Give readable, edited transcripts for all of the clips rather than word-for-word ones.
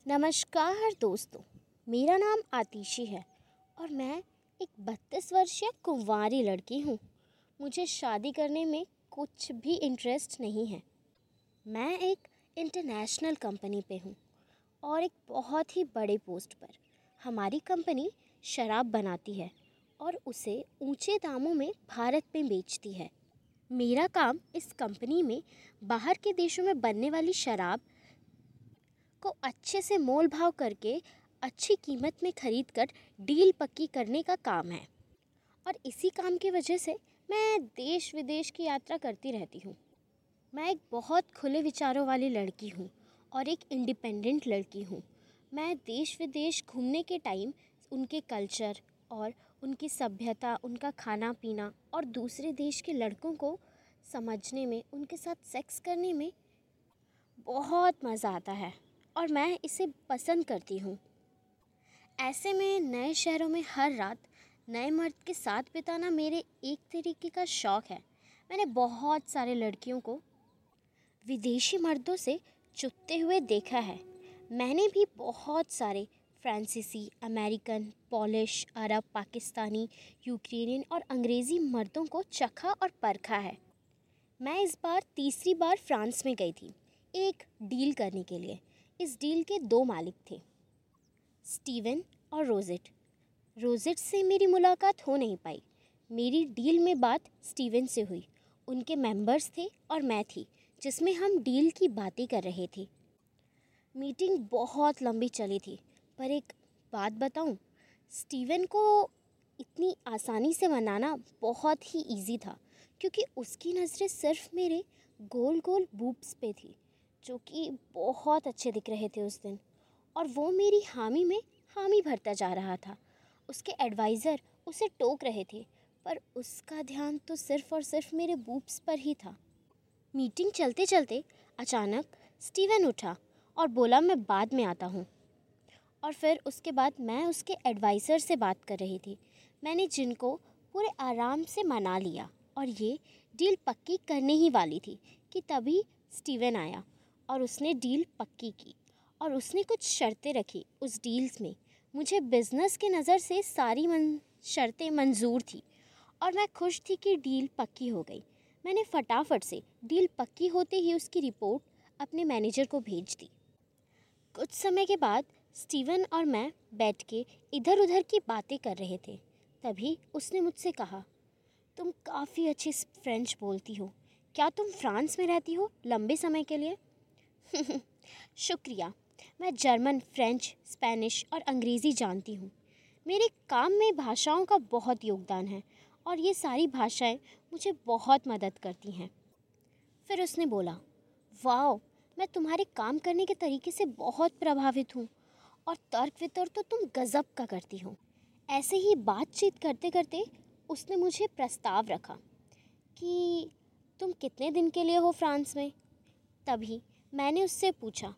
नमस्कार दोस्तों, मेरा नाम आतिशी है और मैं एक 32 वर्षीय कुंवारी लड़की हूँ। मुझे शादी करने में कुछ भी इंटरेस्ट नहीं है। मैं एक इंटरनेशनल कंपनी पे हूँ और एक बहुत ही बड़े पोस्ट पर। हमारी कंपनी शराब बनाती है और उसे ऊंचे दामों में भारत में बेचती है। मेरा काम इस कंपनी में बाहर के देशों में बनने वाली शराब को अच्छे से मोल भाव करके अच्छी कीमत में खरीद कर डील पक्की करने का काम है। और इसी काम की वजह से मैं देश विदेश की यात्रा करती रहती हूँ। मैं एक बहुत खुले विचारों वाली लड़की हूँ और एक इंडिपेंडेंट लड़की हूँ। मैं देश विदेश घूमने के टाइम उनके कल्चर और उनकी सभ्यता, उनका खाना पीना और दूसरे देश के लड़कों को समझने में, उनके साथ सेक्स करने में बहुत मज़ा आता है और मैं इसे पसंद करती हूँ। ऐसे में नए शहरों में हर रात नए मर्द के साथ बिताना मेरे एक तरीके का शौक़ है। मैंने बहुत सारे लड़कियों को विदेशी मर्दों से चुपते हुए देखा है। मैंने भी बहुत सारे फ्रांसीसी, अमेरिकन, पोलिश, अरब, पाकिस्तानी, यूक्रेनियन और अंग्रेज़ी मर्दों को चखा और परखा है। मैं इस बार तीसरी बार फ्रांस में गई थी एक डील करने के लिए। इस डील के 2 मालिक थे, स्टीवन और रोजेट। रोजेट से मेरी मुलाकात हो नहीं पाई। मेरी डील में बात स्टीवन से हुई। उनके मेंबर्स थे और मैं थी, जिसमें हम डील की बातें कर रहे थे। मीटिंग बहुत लंबी चली थी, पर एक बात बताऊं, स्टीवन को इतनी आसानी से मनाना बहुत ही इजी था, क्योंकि उसकी नज़रें सिर्फ मेरे गोल गोल बूब्स पे थी, जो कि बहुत अच्छे दिख रहे थे उस दिन। और वो मेरी हामी में हामी भरता जा रहा था। उसके एडवाइज़र उसे टोक रहे थे, पर उसका ध्यान तो सिर्फ और सिर्फ मेरे बूब्स पर ही था। मीटिंग चलते चलते अचानक स्टीवन उठा और बोला, मैं बाद में आता हूँ। और फिर उसके बाद मैं उसके एडवाइज़र से बात कर रही थी, मैंने जिनको पूरे आराम से मना लिया और ये डील पक्की करने ही वाली थी कि तभी स्टीवन आया और उसने डील पक्की की और उसने कुछ शर्तें रखी उस डील्स में। मुझे बिज़नेस के नज़र से सारी शर्तें मंजूर थी और मैं खुश थी कि डील पक्की हो गई। मैंने फटाफट से डील पक्की होते ही उसकी रिपोर्ट अपने मैनेजर को भेज दी। कुछ समय के बाद स्टीवन और मैं बैठ के इधर उधर की बातें कर रहे थे। तभी उसने मुझसे कहा, तुम काफ़ी अच्छी फ्रेंच बोलती हो, क्या तुम फ्रांस में रहती हो लंबे समय के लिए? शुक्रिया, मैं जर्मन, फ्रेंच, स्पेनिश और अंग्रेज़ी जानती हूँ। मेरे काम में भाषाओं का बहुत योगदान है और ये सारी भाषाएं मुझे बहुत मदद करती हैं। फिर उसने बोला, वाओ, मैं तुम्हारे काम करने के तरीके से बहुत प्रभावित हूँ और तर्क वितर्क तो तुम गज़ब का करती हो। ऐसे ही बातचीत करते करते उसने मुझे प्रस्ताव रखा कि तुम कितने दिन के लिए हो फ्रांस में? तभी मैंने उससे पूछा,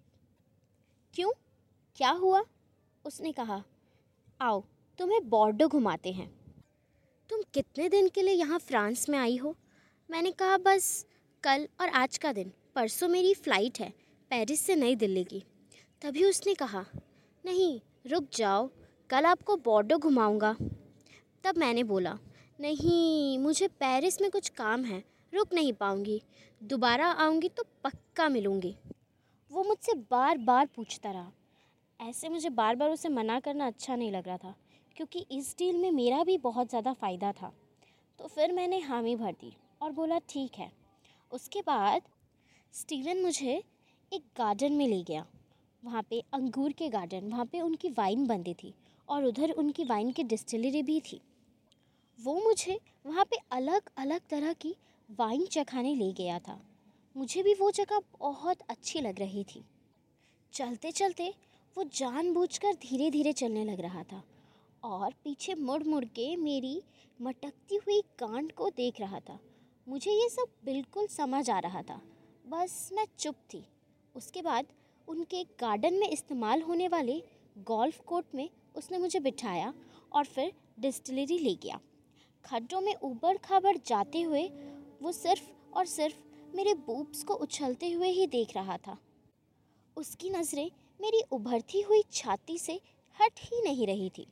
क्यों, क्या हुआ? उसने कहा, आओ तुम्हें बॉर्डो घुमाते हैं। तुम कितने दिन के लिए यहाँ फ्रांस में आई हो? मैंने कहा, बस कल और आज का दिन, परसों मेरी फ़्लाइट है पेरिस से नई दिल्ली की। तभी उसने कहा, नहीं रुक जाओ, कल आपको बॉर्डो घुमाऊंगा। तब मैंने बोला, नहीं, मुझे पेरिस में कुछ काम है, रुक नहीं पाऊंगी, दोबारा आऊंगी तो पक्का मिलूंगी। वो मुझसे बार बार पूछता रहा। ऐसे मुझे बार बार उसे मना करना अच्छा नहीं लग रहा था, क्योंकि इस डील में मेरा भी बहुत ज़्यादा फ़ायदा था। तो फिर मैंने हामी भर दी और बोला, ठीक है। उसके बाद स्टीवन मुझे एक गार्डन में ले गया। वहाँ पे अंगूर के गार्डन, वहाँ पे उनकी वाइन बनती थी और उधर उनकी वाइन की डिस्टिलरी भी थी। वो मुझे वहाँ पे अलग अलग तरह की वाइन चखाने ले गया था। मुझे भी वो जगह बहुत अच्छी लग रही थी। चलते चलते वो जानबूझकर धीरे धीरे चलने लग रहा था और पीछे मुड़ मुड़ के मेरी मटकती हुई गांड को देख रहा था। मुझे ये सब बिल्कुल समझ आ रहा था, बस मैं चुप थी। उसके बाद उनके गार्डन में इस्तेमाल होने वाले गोल्फ कोर्ट में उसने मुझे बिठाया और फिर डिस्टिलरी ले गया। खड्डों में ऊबड़ खाबड़ जाते हुए वो सिर्फ और सिर्फ मेरे बूब्स को उछलते हुए ही देख रहा था। उसकी नज़रें मेरी उभरती हुई छाती से हट ही नहीं रही थी।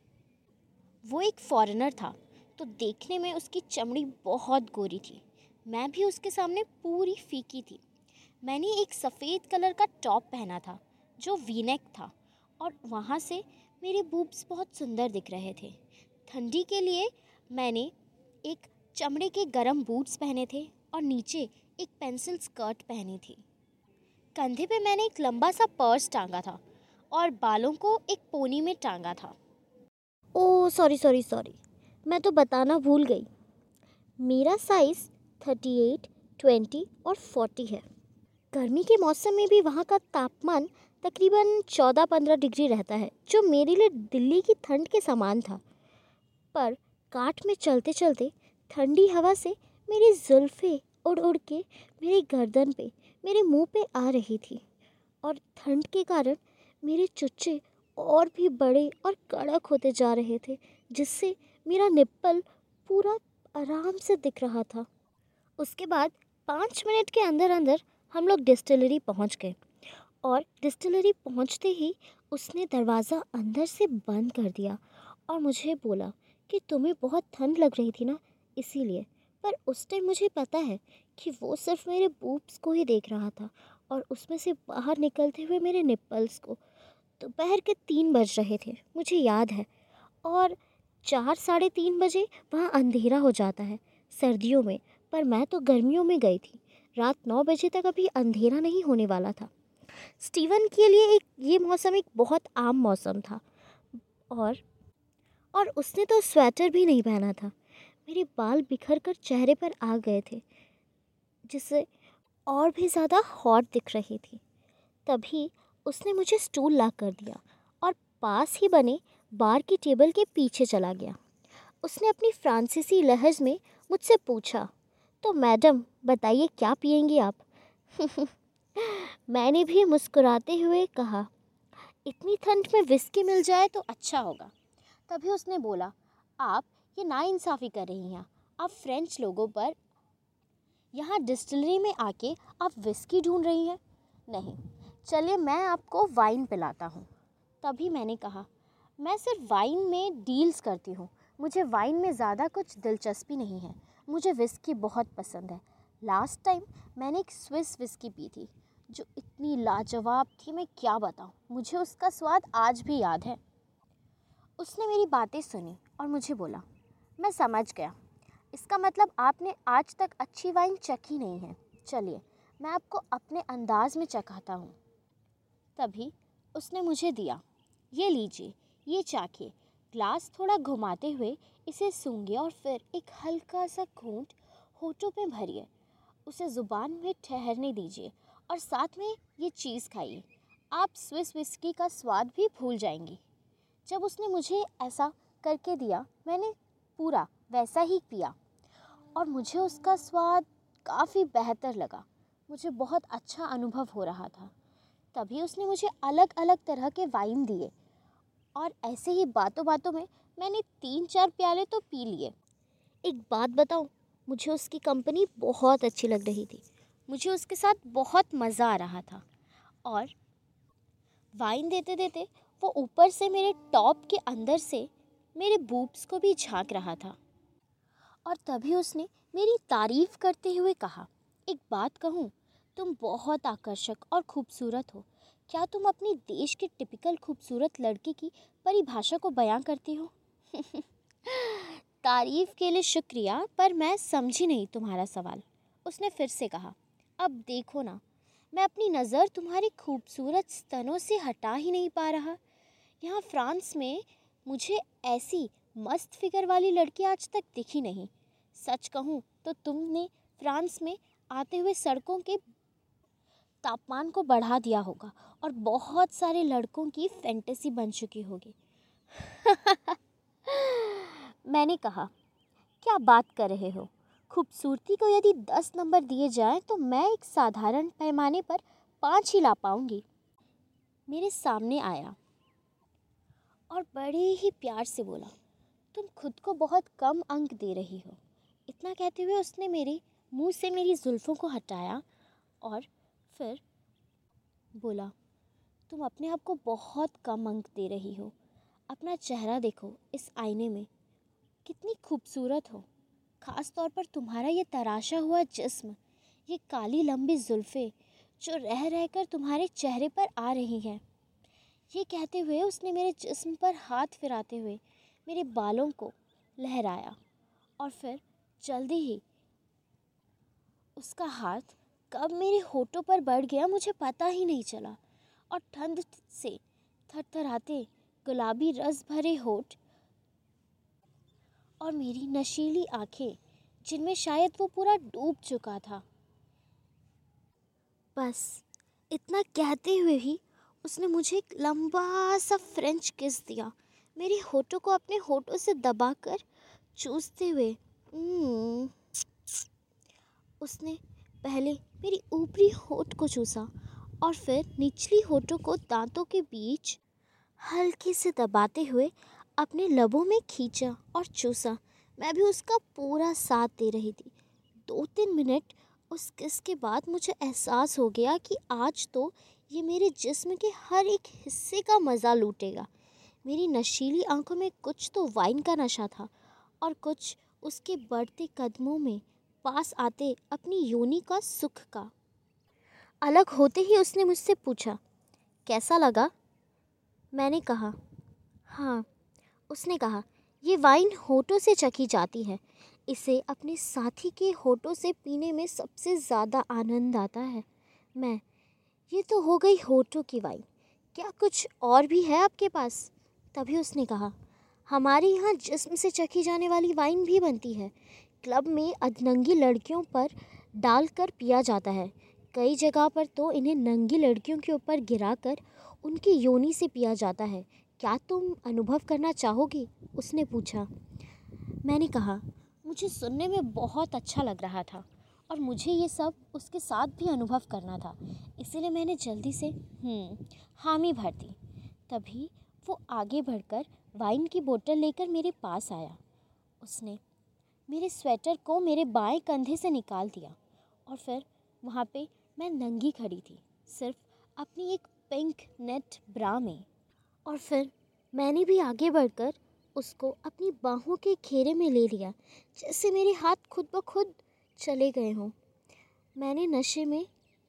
वो एक फॉरेनर था, तो देखने में उसकी चमड़ी बहुत गोरी थी। मैं भी उसके सामने पूरी फीकी थी। मैंने एक सफ़ेद कलर का टॉप पहना था जो वी-नेक था, और वहाँ से मेरे बूब्स बहुत सुंदर दिख रहे थे। ठंडी के लिए मैंने एक चमड़े के गरम बूट्स पहने थे और नीचे एक पेंसिल स्कर्ट पहनी थी। कंधे पे मैंने एक लंबा सा पर्स टांगा था और बालों को एक पोनी में टांगा था। ओह सॉरी सॉरी सॉरी, मैं तो बताना भूल गई। मेरा साइज़ 38, 20 और 40 है। गर्मी के मौसम में भी वहाँ का तापमान तकरीबन 14-15 डिग्री रहता है, जो मेरे लिए दिल्ली की ठंड के समान था। पर काठ में चलते चलते ठंडी हवा से मेरी जुल्फ़ें उड़ उड़ के मेरी गर्दन पे, मेरे मुंह पे आ रही थी, और ठंड के कारण मेरे चुच्चे और भी बड़े और कड़क होते जा रहे थे, जिससे मेरा निप्पल पूरा आराम से दिख रहा था। उसके बाद 5 मिनट के अंदर अंदर हम लोग डिस्टिलरी पहुंच गए, और डिस्टिलरी पहुंचते ही उसने दरवाज़ा अंदर से बंद कर दिया और मुझे बोला कि तुम्हें बहुत ठंड लग रही थी ना, इसीलिए। पर उस टाइम मुझे पता है कि वो सिर्फ मेरे बूब्स को ही देख रहा था, और उसमें से बाहर निकलते हुए मेरे निप्पल्स को। दोपहर के 3 बज रहे थे, मुझे याद है। और 4 साढ़े 3 बजे वहाँ अंधेरा हो जाता है सर्दियों में, पर मैं तो गर्मियों में गई थी। रात 9 बजे तक अभी अंधेरा नहीं होने वाला था। स्टीवन के लिए ये मौसम एक बहुत आम मौसम था, और उसने तो स्वेटर भी नहीं पहना था। मेरे बाल बिखर कर चेहरे पर आ गए थे, जिससे और भी ज़्यादा हॉट दिख रही थी। तभी उसने मुझे स्टूल ला कर दिया और पास ही बने बार की टेबल के पीछे चला गया। उसने अपनी फ्रांसीसी लहज़ में मुझसे पूछा, तो मैडम बताइए क्या पियेंगी आप? मैंने भी मुस्कुराते हुए कहा, इतनी ठंड में विस्की मिल जाए तो अच्छा होगा। तभी उसने बोला, आप ये नाइंसाफ़ी कर रही हैं। आप फ्रेंच लोगों पर यहाँ डिस्टिलरी में आके आप विस्की ढूंढ रही हैं? नहीं, चलिए मैं आपको वाइन पिलाता हूँ। तभी मैंने कहा, मैं सिर्फ वाइन में डील्स करती हूँ, मुझे वाइन में ज़्यादा कुछ दिलचस्पी नहीं है। मुझे विस्की बहुत पसंद है। लास्ट टाइम मैंने एक स्विस विस्की पी थी जो इतनी लाजवाब थी, मैं क्या बताऊँ। मुझे उसका स्वाद आज भी याद है। उसने मेरी बातें सुनी और मुझे बोला, मैं समझ गया, इसका मतलब आपने आज तक अच्छी वाइन चखी नहीं है। चलिए मैं आपको अपने अंदाज में चखाता हूँ। तभी उसने मुझे दिया, ये लीजिए, ये चाखिए। ग्लास थोड़ा घुमाते हुए इसे सूंघिए और फिर एक हल्का सा घूंट होठों पे भरिए। उसे ज़ुबान में ठहरने दीजिए और साथ में ये चीज़ खाइए। आप स्विस विस्की का स्वाद भी भूल जाएंगी। जब उसने मुझे ऐसा करके दिया, मैंने पूरा वैसा ही पिया और मुझे उसका स्वाद काफ़ी बेहतर लगा। मुझे बहुत अच्छा अनुभव हो रहा था। तभी उसने मुझे अलग अलग तरह के वाइन दिए, और ऐसे ही बातों बातों में मैंने 3-4 प्याले तो पी लिए। एक बात बताऊं, मुझे उसकी कंपनी बहुत अच्छी लग रही थी। मुझे उसके साथ बहुत मज़ा आ रहा था, और वाइन देते देते वो ऊपर से मेरे टॉप के अंदर से मेरे बूब्स को भी झांक रहा था। और तभी उसने मेरी तारीफ़ करते हुए कहा, एक बात कहूँ, तुम बहुत आकर्षक और खूबसूरत हो। क्या तुम अपनी देश के टिपिकल खूबसूरत लड़के की परिभाषा को बयां करती हो? तारीफ़ के लिए शुक्रिया, पर मैं समझी नहीं तुम्हारा सवाल। उसने फिर से कहा, अब देखो ना, मैं अपनी नज़र तुम्हारे खूबसूरत स्तनों से हटा ही नहीं पा रहा। यहाँ फ्रांस में मुझे ऐसी मस्त फिगर वाली लड़की आज तक दिखी नहीं। सच कहूँ तो तुमने फ्रांस में आते हुए सड़कों के तापमान को बढ़ा दिया होगा और बहुत सारे लड़कों की फैंटेसी बन चुकी होगी। मैंने कहा, क्या बात कर रहे हो? खूबसूरती को यदि 10 नंबर दिए जाएं तो मैं एक साधारण पैमाने पर 5 ही ला पाऊंगी। मेरे सामने आया और बड़े ही प्यार से बोला, तुम खुद को बहुत कम अंक दे रही हो। इतना कहते हुए उसने मेरे मुंह से मेरी जुल्फ़ों को हटाया और फिर बोला, तुम अपने आप को बहुत कम अंक दे रही हो। अपना चेहरा देखो इस आईने में, कितनी खूबसूरत हो। खास तौर पर तुम्हारा ये तराशा हुआ जिस्म, ये काली लंबी जुल्फ़ें जो रह रहकर तुम्हारे चेहरे पर आ रही हैं। ये कहते हुए उसने मेरे जिस्म पर हाथ फिराते हुए मेरे बालों को लहराया और फिर जल्दी ही उसका हाथ कब मेरे होठों पर बढ़ गया मुझे पता ही नहीं चला, और ठंड से थरथराते गुलाबी रस भरे होठ और मेरी नशीली आंखें जिनमें शायद वो पूरा डूब चुका था। बस इतना कहते हुए ही उसने मुझे एक लंबा सा फ्रेंच किस दिया, मेरे होठों को अपने होठों से दबाकर चूसते हुए। उसने पहले मेरी ऊपरी होठ को चूसा और फिर निचली होठों को दांतों के बीच हल्के से दबाते हुए अपने लबों में खींचा और चूसा। मैं भी उसका पूरा साथ दे रही थी। 2-3 मिनट उस किस के बाद मुझे एहसास हो गया कि आज तो ये मेरे जिस्म के हर एक हिस्से का मज़ा लूटेगा। मेरी नशीली आंखों में कुछ तो वाइन का नशा था और कुछ उसके बढ़ते कदमों में पास आते अपनी योनि का सुख का। अलग होते ही उसने मुझसे पूछा, कैसा लगा? मैंने कहा, हाँ। उसने कहा, ये वाइन होठों से चखी जाती है, इसे अपने साथी के होठों से पीने में सबसे ज़्यादा आनंद आता है। मैं, ये तो हो गई होठों की वाइन, क्या कुछ और भी है आपके पास? तभी उसने कहा, हमारे यहाँ जिस्म से चखी जाने वाली वाइन भी बनती है। क्लब में अधनंगी लड़कियों पर डालकर पिया जाता है। कई जगह पर तो इन्हें नंगी लड़कियों के ऊपर गिराकर उनकी योनि से पिया जाता है। क्या तुम अनुभव करना चाहोगी? उसने पूछा। मैंने कहा, मुझे सुनने में बहुत अच्छा लग रहा था और मुझे ये सब उसके साथ भी अनुभव करना था, इसीलिए मैंने जल्दी से हामी भर दी। तभी वो आगे बढ़कर वाइन की बोतल लेकर मेरे पास आया। उसने मेरे स्वेटर को मेरे बाएं कंधे से निकाल दिया और फिर वहाँ पे मैं नंगी खड़ी थी, सिर्फ अपनी एक पिंक नेट ब्रा में। और फिर मैंने भी आगे बढ़कर उसको अपनी बाहों के घेरे में ले लिया, जैसे मेरे हाथ खुद ब खुद चले गए हों। मैंने नशे में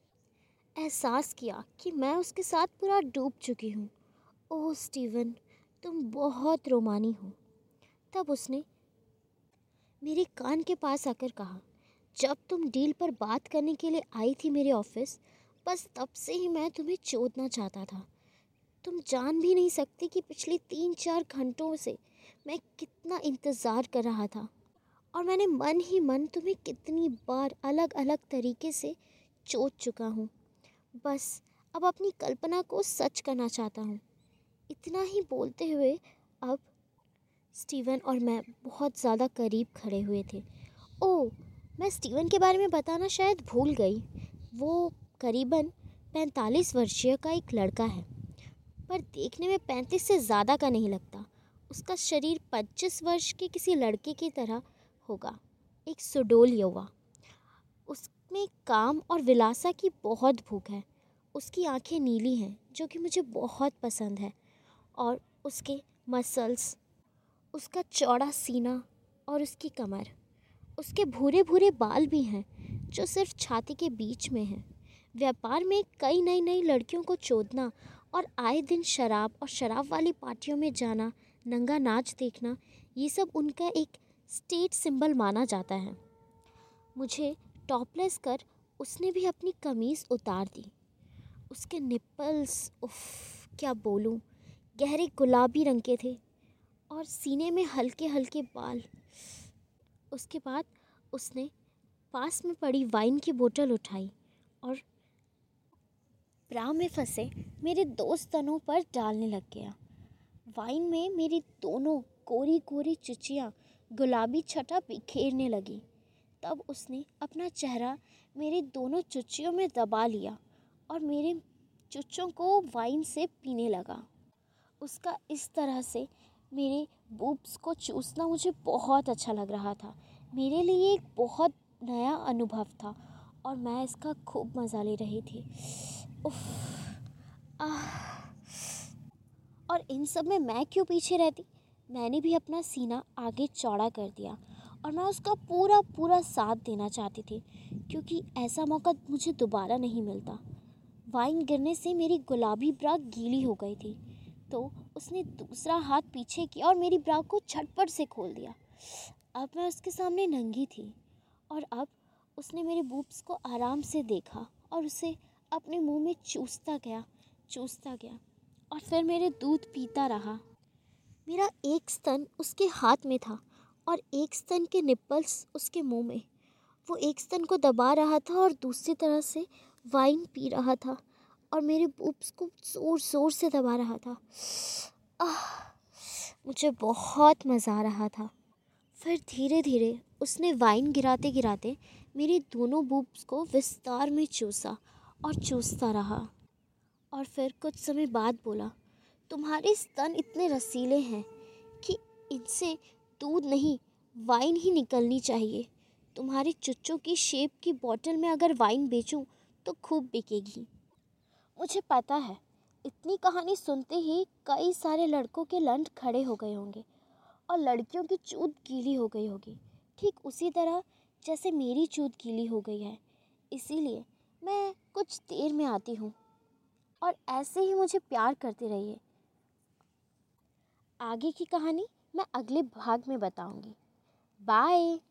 एहसास किया कि मैं उसके साथ पूरा डूब चुकी हूँ। ओह स्टीवन, तुम बहुत रोमानी हो। तब उसने मेरे कान के पास आकर कहा, जब तुम डील पर बात करने के लिए आई थी मेरे ऑफिस, बस तब से ही मैं तुम्हें चोदना चाहता था। तुम जान भी नहीं सकती कि पिछले 3-4 घंटों से मैं कितना इंतज़ार कर रहा था और मैंने मन ही मन तुम्हें कितनी बार अलग अलग तरीके से चोद चुका हूँ। बस अब अपनी कल्पना को सच करना चाहता हूँ। इतना ही बोलते हुए अब स्टीवन और मैं बहुत ज़्यादा करीब खड़े हुए थे। ओह, मैं स्टीवन के बारे में बताना शायद भूल गई। वो करीबन 45 वर्षीय का एक लड़का है, पर देखने में 35 से ज़्यादा का नहीं लगता। उसका शरीर 25 वर्ष के किसी लड़के की तरह होगा, एक सुडौल युवा। उसमें काम और विलासा की बहुत भूख है। उसकी आंखें नीली हैं, जो कि मुझे बहुत पसंद है, और उसके मसल्स, उसका चौड़ा सीना और उसकी कमर। उसके भूरे भूरे बाल भी हैं, जो सिर्फ छाती के बीच में हैं। व्यापार में कई नई नई लड़कियों को चोदना और आए दिन शराब और शराब वाली पार्टियों में जाना, नंगा नाच देखना, ये सब उनका एक स्टेट सिंबल माना जाता है। मुझे टॉपलेस कर उसने भी अपनी कमीज़ उतार दी। उसके निप्पल्स, उफ, क्या बोलूं, गहरे गुलाबी रंग के थे और सीने में हल्के हल्के बाल। उसके बाद उसने पास में पड़ी वाइन की बोतल उठाई और ब्रा में फंसे मेरे दो स्तनों पर डालने लग गया। वाइन में मेरी दोनों कोरी कोरी चुचियाँ गुलाबी छटा बिखेरने लगी। तब उसने अपना चेहरा मेरे दोनों चुचियों में दबा लिया और मेरे चुच्चों को वाइन से पीने लगा। उसका इस तरह से मेरे बूब्स को चूसना मुझे बहुत अच्छा लग रहा था। मेरे लिए एक बहुत नया अनुभव था और मैं इसका खूब मज़ा ले रही थी। उफ, आह! और इन सब में मैं क्यों पीछे रहती? मैंने भी अपना सीना आगे चौड़ा कर दिया और मैं उसका पूरा पूरा साथ देना चाहती थी, क्योंकि ऐसा मौका मुझे दोबारा नहीं मिलता। वाइन गिरने से मेरी गुलाबी ब्रा गीली हो गई थी, तो उसने दूसरा हाथ पीछे किया और मेरी ब्रा को झटपट से खोल दिया। अब मैं उसके सामने नंगी थी और अब उसने मेरे बूब्स को आराम से देखा और उसे अपने मुंह में चूसता गया और फिर मेरे दूध पीता रहा। मेरा एक स्तन उसके हाथ में था और एक स्तन के निप्पल्स उसके मुंह में। वो एक स्तन को दबा रहा था और दूसरी तरह से वाइन पी रहा था और मेरे बूब्स को ज़ोर ज़ोर से दबा रहा था। आह! मुझे बहुत मज़ा आ रहा था। फिर धीरे धीरे उसने वाइन गिराते गिराते मेरी दोनों बूब्स को विस्तार में चूसा और चूसता रहा और फिर कुछ समय बाद बोला, तुम्हारे स्तन इतने रसीले हैं कि इनसे दूध नहीं, वाइन ही निकलनी चाहिए। तुम्हारे चुच्चों की शेप की बोतल में अगर वाइन बेचूं तो खूब बिकेगी। मुझे पता है, इतनी कहानी सुनते ही कई सारे लड़कों के लंठ खड़े हो गए होंगे और लड़कियों की चूत गीली हो गई होगी, ठीक उसी तरह जैसे मेरी चूत गीली हो गई है। इसीलिए मैं कुछ देर में आती हूँ और ऐसे ही मुझे प्यार करते रहिए। आगे की कहानी मैं अगले भाग में बताऊंगी। बाय।